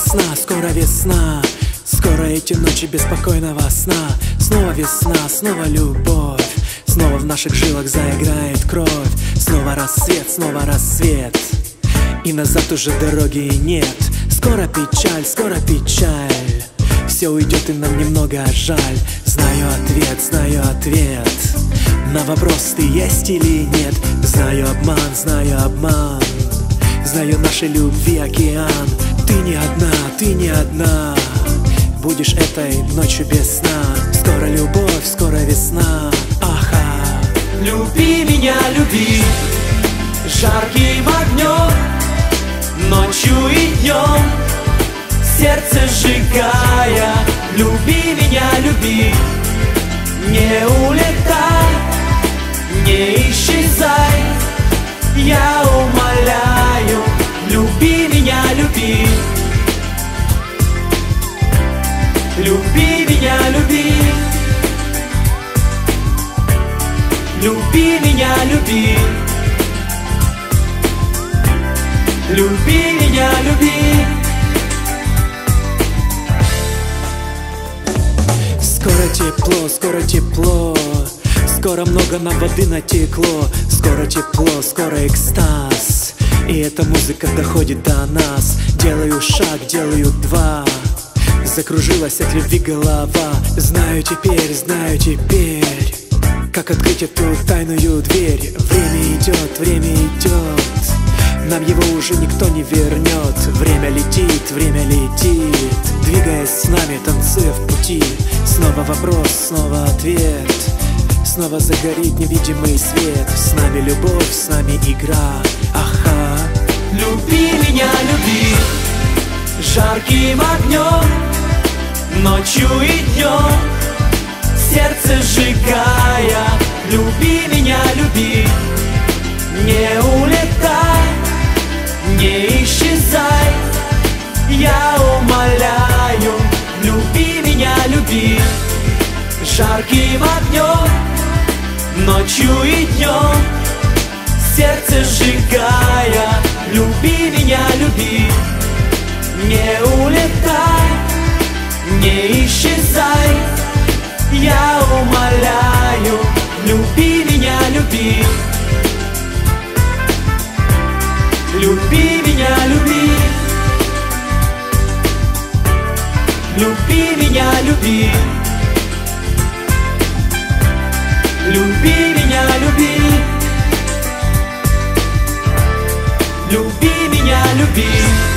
весна, скоро весна. Скоро эти ночи беспокойного сна. Снова весна, снова любовь. Снова в наших жилах заиграет кровь. Снова рассвет, снова рассвет. И назад уже дороги нет. Скоро печаль, скоро печаль. Все уйдет и нам немного жаль. Знаю ответ на вопрос, ты есть или нет. Знаю обман, знаю обман. Знаю нашей любви океан. Ты не одна. Будешь этой ночью без сна. Скоро любовь, скоро весна. Аха. Люби меня, люби жарким огнем, ночью и днем, сердце сжигая. Люби меня, люби, не улетай, не исчезай. Я умоляю, люби меня, люби. Люби меня, люби. Люби меня, люби. Люби меня, люби. Скоро тепло, скоро тепло. Скоро много нам воды натекло. Скоро тепло, скоро экстаз. И эта музыка доходит до нас. Делаю шаг, делаю два. Закружилась от любви голова. Знаю теперь, как открыть эту тайную дверь. Время идет, нам его уже никто не вернет. Время летит, двигаясь с нами, танцуя в пути. Снова вопрос, снова ответ. Снова загорит невидимый свет. С нами любовь, с нами игра. Аха. Люби меня, люби жарким огнем, ночью и днем, сердце сжигая. Люби меня, люби, не улетай, не исчезай. Я умоляю, люби меня, люби жарким огнем, ночью и днем, сердце сжигая. Люби меня, люби, не улетай, не исчезай. Я умоляю, люби меня, люби. Люби меня, люби. Люби меня, люби. Люби меня, люби. Люби меня, люби.